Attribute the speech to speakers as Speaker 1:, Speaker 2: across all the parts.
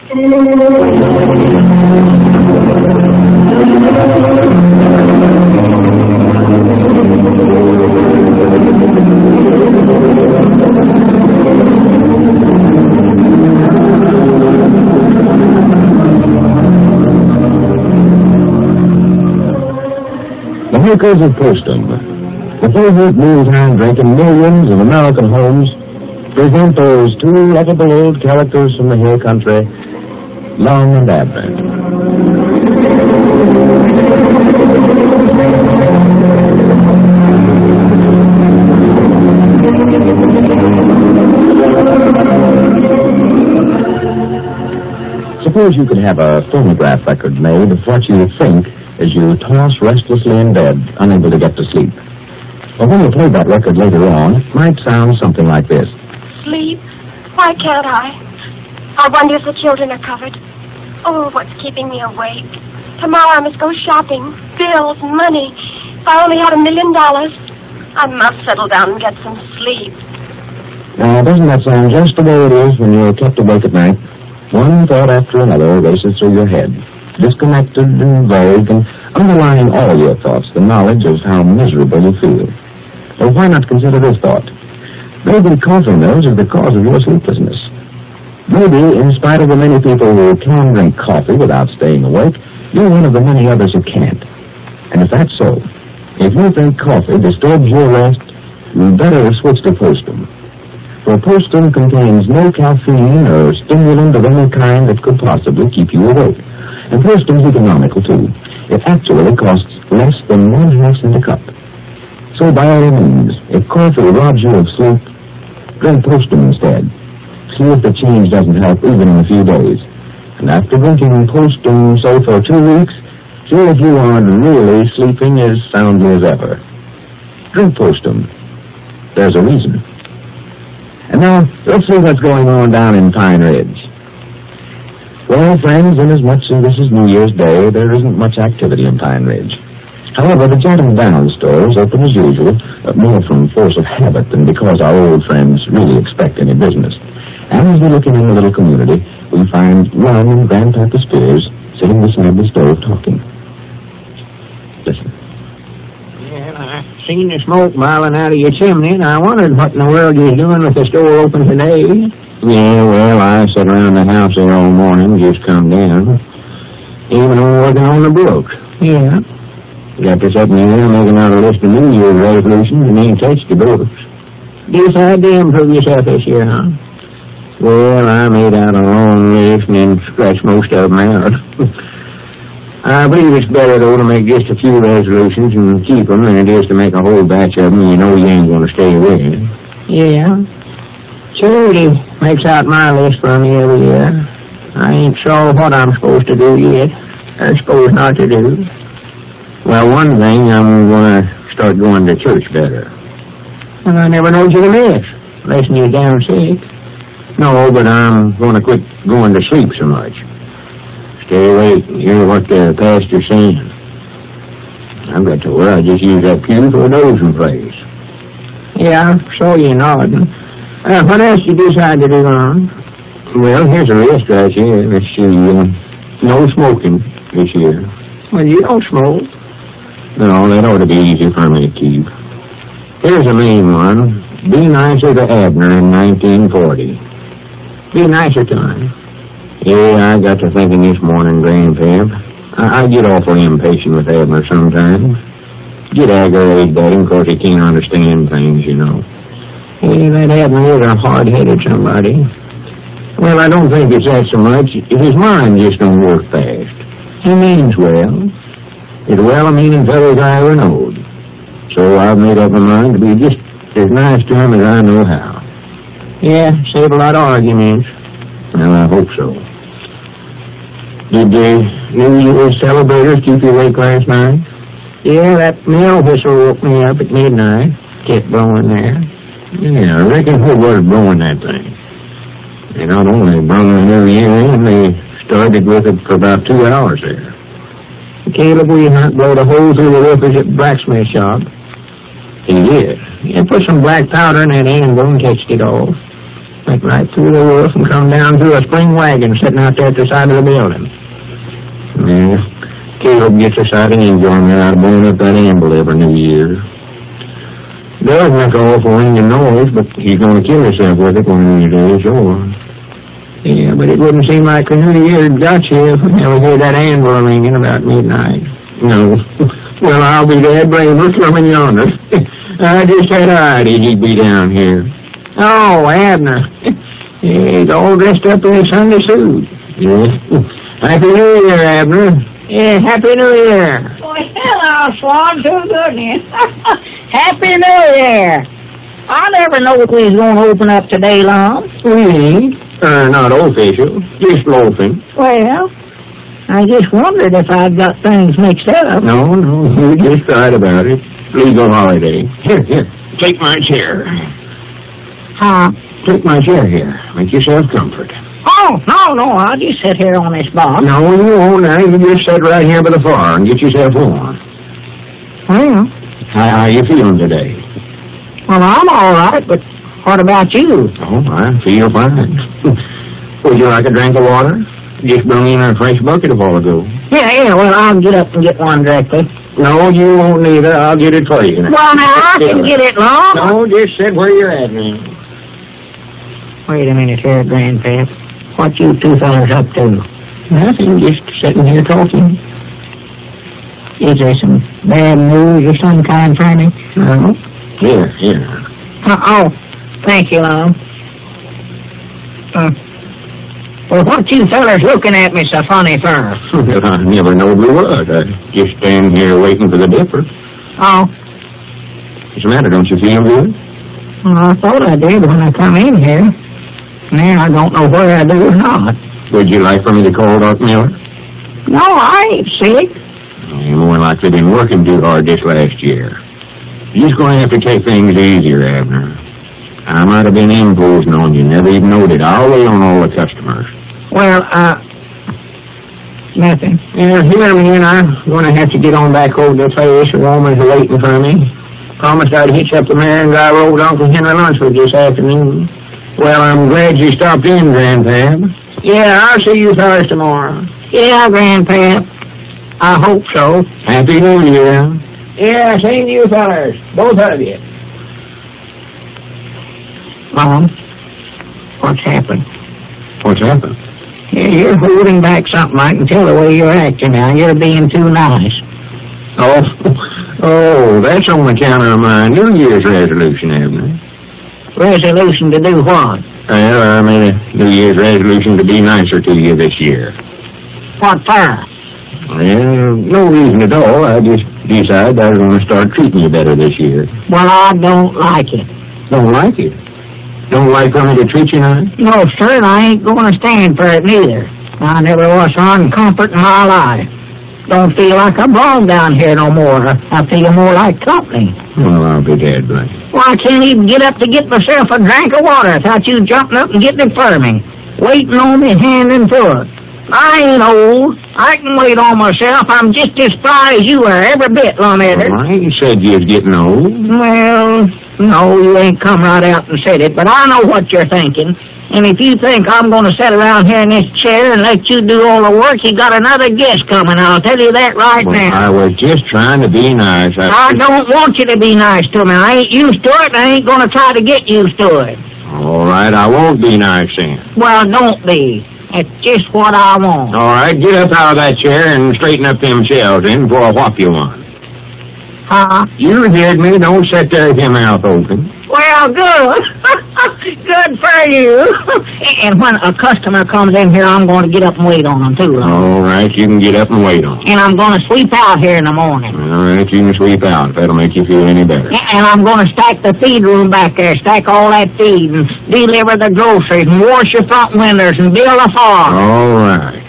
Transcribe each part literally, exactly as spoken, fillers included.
Speaker 1: The makers of Postum, the favorite mealtime drink in millions of American homes, present those two lovable old characters from the hill country, Long and Abner. Suppose you could have a phonograph record made of what you think as you toss restlessly in bed, unable to get to sleep. Well, when you play that record later on, it might sound something like this.
Speaker 2: Sleep? Why can't I? I wonder if the children are covered. Oh, what's keeping me awake? Tomorrow I must go shopping. Bills, money. If I only had a million dollars, I must settle down and get some sleep.
Speaker 1: Now, doesn't that sound just the way it is when you're kept awake at night? One thought after another races through your head, disconnected and vague, and underlying all your thoughts, the knowledge of how miserable you feel. Well, why not consider this thought? Maybe coffee mills are the cause of your sleeplessness. Maybe, in spite of the many people who can drink coffee without staying awake, you're one of the many others who can't. And if that's so, if you think coffee disturbs your rest, you'd better switch to Postum. For Postum contains no caffeine or stimulant of any kind that could possibly keep you awake. And Postum's economical, too. It actually costs less than one half cent a cup. So by all means, if coffee robs you of sleep, drink Postum instead. See if the change doesn't help even in a few days. And after drinking Postum, say, for two weeks, see if you aren't really sleeping as soundly as ever. Drink Postum. There's a reason. And now, let's see what's going on down in Pine Ridge. Well, friends, inasmuch as this is New Year's Day, there isn't much activity in Pine Ridge. However, the Jack and Down store is open as usual, uh, more from force of habit than because our old friends really expect any business. And as we look in the little community, we find Ron and Grandpapa Spears sitting beside the stove talking. Listen.
Speaker 3: Well, I seen the smoke miling out of your chimney, and I wondered what in the world you was doing with the store open today.
Speaker 1: Yeah, well, I sat around the house there all morning, just come down. Even on working on the books.
Speaker 3: Yeah.
Speaker 1: Got to sitting here making out a list of New Year's resolutions and ain't touched the books.
Speaker 3: Decide to improve yourself this year, huh?
Speaker 1: Well, I made out a long list and then scratched most of them out. I believe it's better, though, to make just a few resolutions and keep them than it is to make a whole batch of them and you know you ain't going to stay with.
Speaker 3: Yeah. Charity makes out my list for me every year. I ain't sure what I'm supposed to do yet, or supposed not to do.
Speaker 1: Well, one thing, I'm going to start going to church better.
Speaker 3: Well, I never knowed you to miss, unless you're down sick.
Speaker 1: No, but I'm going to quit going to sleep so much. Stay awake and hear what the pastor's saying. I've got to where I just use that pew for a dozing place.
Speaker 3: Yeah, so you nodding. Uh, what else you decide to do, Ron?
Speaker 1: Well, here's a list right here. Let's see. Uh, no smoking this year.
Speaker 3: Well, you don't smoke.
Speaker 1: No, that ought to be easy for me to keep. Here's a main one. Be nicer to Abner in nineteen forty.
Speaker 3: Be nicer to him.
Speaker 1: Yeah, I got to thinking this morning, Grandpap. I, I get awful impatient with Abner sometimes. Get aggravated at him because he can't understand things, you know.
Speaker 3: Yeah, that Abner is a hard-headed somebody.
Speaker 1: Well, I don't think it's that so much. His mind just don't work fast. He means well. He's a well-meaning fellow I ever knowed. So I've made up my mind to be just as nice to him as I know how.
Speaker 3: Yeah, save a lot of arguments.
Speaker 1: Well, I hope so. Did the New Year's celebrators keep you awake last night?
Speaker 3: Yeah, that mill whistle woke me up at midnight. Kept blowing there.
Speaker 1: Yeah, I reckon who was blowing that thing. They not only brung the New Year in, they started with it for about two hours there.
Speaker 3: Caleb, we not blowed a hole through the roofers at blacksmith shop.
Speaker 1: He did.
Speaker 3: Yeah, put some black powder in that anvil and catched it off. Went right through the roof and come down through a spring wagon sitting out there at the side of the building.
Speaker 1: Yeah. Caleb gets a sight of enjoyment out of blowing up that anvil every New Year's. Does make an awful ringing noise, but he's going to kill himself with it one of these days, sure.
Speaker 3: Yeah, but it wouldn't seem like the New Year got you if we never hear that anvil ringing about midnight.
Speaker 1: No. Well, I'll be dead blameless coming yonder. I just had an idea he'd be down here.
Speaker 3: Oh, Abner. He's all dressed up in his Sunday suit.
Speaker 1: Yes. Happy New Year, Abner.
Speaker 3: Yeah, Happy New Year.
Speaker 4: Well, hello, Swan. Too goodness. Happy New Year. I never know if we was going to open up today, Lum.
Speaker 1: We ain't. Uh, not official. Just loafing.
Speaker 4: Well, I just wondered if I'd got things mixed up.
Speaker 1: No, no. We just thought about it. Legal holiday. Here, here. Take my chair.
Speaker 4: Huh?
Speaker 1: Take my chair here. Make yourself comfort.
Speaker 4: Oh, no, no. I'll just sit here on this box.
Speaker 1: No, you won't now. You just sit right here by the fire and get yourself warm.
Speaker 4: Well,
Speaker 1: How, how you feeling today?
Speaker 4: well, I'm all right, but what about you?
Speaker 1: Oh, I feel fine. Would you like a drink of water? Just brought in a fresh bucket a while ago.
Speaker 4: Yeah, yeah, well, I'll get up and get one directly.
Speaker 1: No, you won't need it. I'll get it for you.
Speaker 4: Well, now, I can get it, Lum.
Speaker 1: No, just sit where you're at, man.
Speaker 4: Wait a minute here, Grandpap. What you two fellas up to?
Speaker 3: Nothing, just sitting here talking.
Speaker 4: Is there some bad news or some kind for me?
Speaker 3: No.
Speaker 1: Here, here.
Speaker 4: Uh, oh, thank you, Lum. Uh, well, what you fellas looking at me so funny for?
Speaker 1: Well, I never knowed we was. I just stand here waiting for the dipper.
Speaker 4: Oh,
Speaker 1: What's the matter? Don't you feel good?
Speaker 4: well, I thought I did when I come in here. Now I don't know whether I do or not.
Speaker 1: Would you like for me to call Doc Miller?
Speaker 4: No, I ain't sick.
Speaker 1: You more likely been working too hard this last year. You're just going to have to take things easier, Abner. I might have been imposing on you, never even knowed it. I'll wait on all the customers.
Speaker 4: Well, uh, nothing.
Speaker 3: Yeah, here, man, I'm going to have to get on back over to the place. The woman's waiting for me. Promised I'd hitch up the mare and drive over to Uncle Henry Lunsford this afternoon.
Speaker 1: Well, I'm glad you stopped in, Grandpap.
Speaker 3: Yeah, I'll see you fellas tomorrow.
Speaker 4: Yeah, Grandpap. I hope so.
Speaker 1: Happy New Year.
Speaker 3: Yeah, same to you fellas. Both of you.
Speaker 4: Mom, what's happened?
Speaker 1: What's happened?
Speaker 4: Yeah, you're holding back something. I can tell the way you're acting now. You're being too nice.
Speaker 1: Oh, oh, that's on account of my New Year's resolution, Abner.
Speaker 4: Resolution to do what?
Speaker 1: Well, I made a New Year's resolution to be nicer to you this year.
Speaker 4: What for?
Speaker 1: Well, no reason at all. I just decided I was going to start treating you better this year.
Speaker 4: Well, I don't like it.
Speaker 1: Don't like it? Don't like for me to treat you nice?
Speaker 4: No, sir, and I ain't going to stand for it neither. I never was so uncomfort in my life. Don't feel like I belong down here no more. I feel more like company.
Speaker 1: Well, I'll be dead blamed.
Speaker 4: Well, I can't even get up to get myself a drink of water without you jumping up and getting it for me. Waiting on me hand and foot. I ain't old. I can wait on myself. I'm just as spry as you are, every bit, Lum Edder.
Speaker 1: Well, I ain't said you was getting old.
Speaker 4: Well, no, you ain't come right out and said it, but I know what you're thinking. And if you think I'm going to sit around here in this chair and let you do all the work, you got another guest coming. I'll tell you that right
Speaker 1: Well,
Speaker 4: now.
Speaker 1: I was just trying to be nice. I,
Speaker 4: I don't want you to be nice to me. I ain't used to it, and I ain't going to try to get used to it.
Speaker 1: All right, I won't be nice then.
Speaker 4: Well, don't be. That's just what I want.
Speaker 1: All right, get up out of that chair and straighten up them shelves in before I whop you one.
Speaker 4: Huh?
Speaker 1: You heard me. Don't sit there with your mouth open.
Speaker 4: Well, good. Good for you. And when a customer comes in here, I'm going to get up and wait on them, too. Lum.
Speaker 1: All right, you can get up and wait on.
Speaker 4: And I'm going to sweep out here in the morning.
Speaker 1: All right, you can sweep out if that'll make you feel any better.
Speaker 4: And I'm going to stack the feed room back there, stack all that feed, and deliver the groceries, and wash your front windows, and build a farm.
Speaker 1: All right.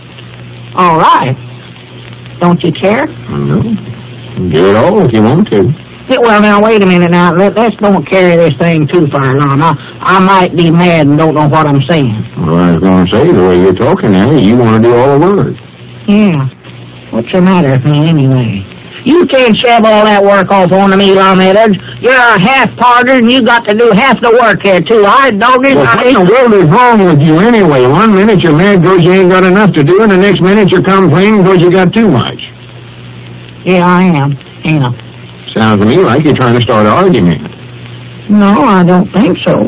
Speaker 4: All right. Don't you care?
Speaker 1: No. Do it all if you want to.
Speaker 4: Yeah, well, now, wait a minute now. Let, let's don't carry this thing too far along. I, I might be mad and don't know what I'm saying.
Speaker 1: Well, I was going to say, the way you're talking now, you want to do all the work.
Speaker 4: Yeah. What's the matter with me anyway? You can't shove all that work off onto me, Lum Edwards. You're a half-partner, and you got to do half the work here, too. I dog it.
Speaker 5: Well, what in the world is wrong with you anyway? One minute you're mad because you ain't got enough to do, and the next minute you're complaining because you got too much.
Speaker 4: Yeah, I am. Yeah.
Speaker 5: Sounds to me like you're trying to start an argument.
Speaker 4: No, I don't think so.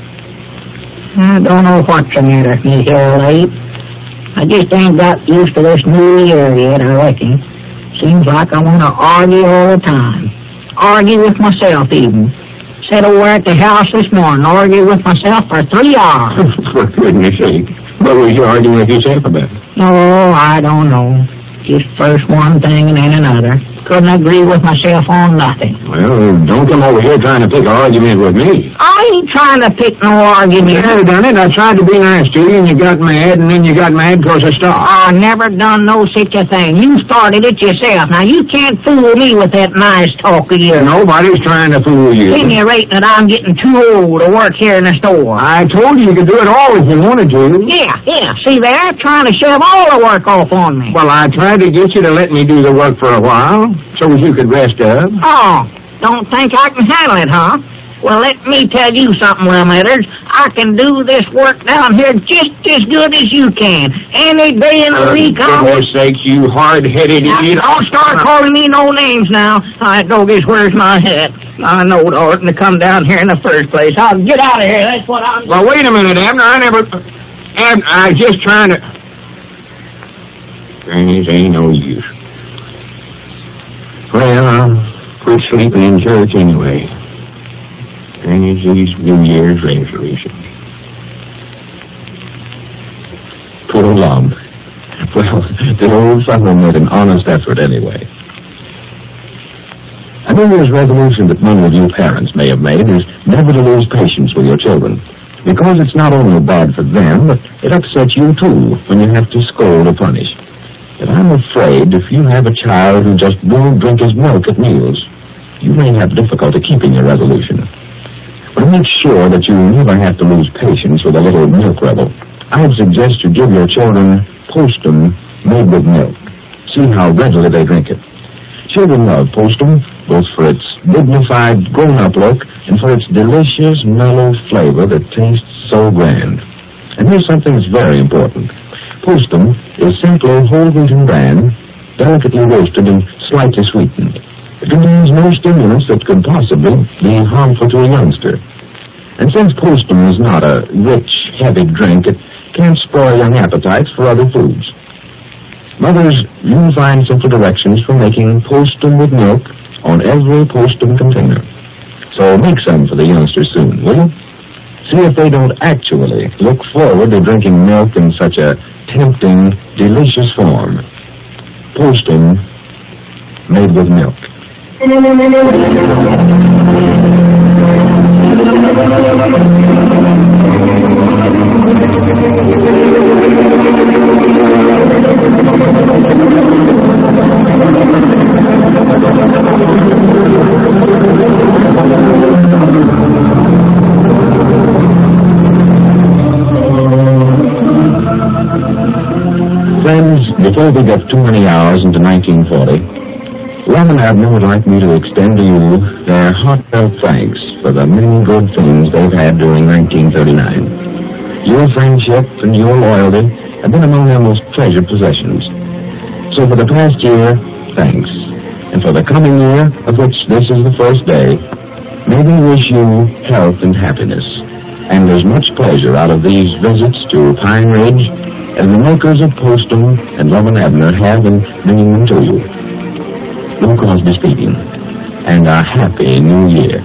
Speaker 4: I don't know what's the matter with me here late. I just ain't got used to this new year yet, I reckon. Seems like I want to argue all the time. Argue with myself, even. Sat over at the house this morning, argue with myself for three hours.
Speaker 5: For goodness sake. What was you arguing with yourself about?
Speaker 4: Oh, I don't know. Just first one thing and then another. Couldn't agree with myself on nothing.
Speaker 5: Well, don't come over here trying to pick an argument with me.
Speaker 4: I ain't trying to pick no argument.
Speaker 5: You never done it. I tried to be nice to you, and you got mad, and then you got mad because I stopped.
Speaker 4: I never done no such a thing. You started it yourself. Now, you can't fool me with that nice talk of yours.
Speaker 5: Nobody's trying to fool you.
Speaker 4: Insinuating that I'm getting too old to work here in the store.
Speaker 5: I told you you could do it all if you wanted to.
Speaker 4: Yeah, yeah. See there? Trying to shove all the work off on me.
Speaker 5: Well, I tried to get you to let me do the work for a while, so you could rest up.
Speaker 4: Oh, don't think I can handle it, huh? Well, let me tell you something, Lum Edwards. I can do this work down here just as good as you can. Any day in the week, I'll...
Speaker 5: For goodness sakes, you hard-headed idiot.
Speaker 4: Don't start calling me no names now. I doggies, where's my hat? I know it oughtn't to come down here in the first place. I'll get out of here. That's what I'm...
Speaker 5: Well, wait a minute, Abner. I never... Abner, I was just trying to... Granny's ain't no use. Well, I'll quit sleeping in church anyway. Granny's these New Year's resolutions.
Speaker 1: Poor Lum. Well, the old fellow made an honest effort anyway. A New Year's resolution that many of you parents may have made is never to lose patience with your children. Because it's not only bad for them, but it upsets you too when you have to scold or punish. But I'm afraid if you have a child who just won't drink his milk at meals, you may have difficulty keeping your resolution. But to make sure that you never have to lose patience with a little milk rebel, I would suggest you give your children Postum made with milk. See how readily they drink it. Children love Postum, both for its dignified, grown-up look and for its delicious, mellow flavor that tastes so grand. And here's something that's very important. Postum is simply whole wheat and bran, delicately roasted and slightly sweetened. It contains no stimulants that could possibly be harmful to a youngster. And since Postum is not a rich, heavy drink, it can't spoil young appetites for other foods. Mothers, you'll find simple directions for making Postum with milk on every Postum container. So make some for the youngsters soon, will you? See if they don't actually look forward to drinking milk in such a tempting, delicious form. Postum made with milk. Friends, before we get too many hours into nineteen forty, Lum and Abner would like me to extend to you their heartfelt thanks for the many good things they've had during nineteen thirty-nine. Your friendship and your loyalty have been among their most treasured possessions. So for the past year, thanks. And for the coming year, of which this is the first day, may we wish you health and happiness, and as much pleasure out of these visits to Pine Ridge as the makers of Postum and Lum and Abner have in bringing them to you. Lou Crosby speaking, and a happy New Year.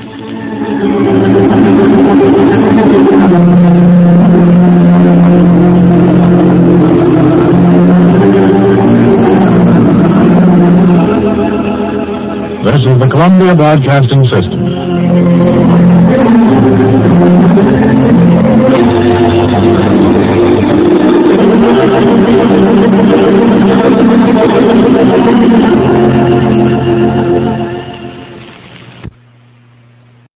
Speaker 1: This is the Columbia Broadcasting System.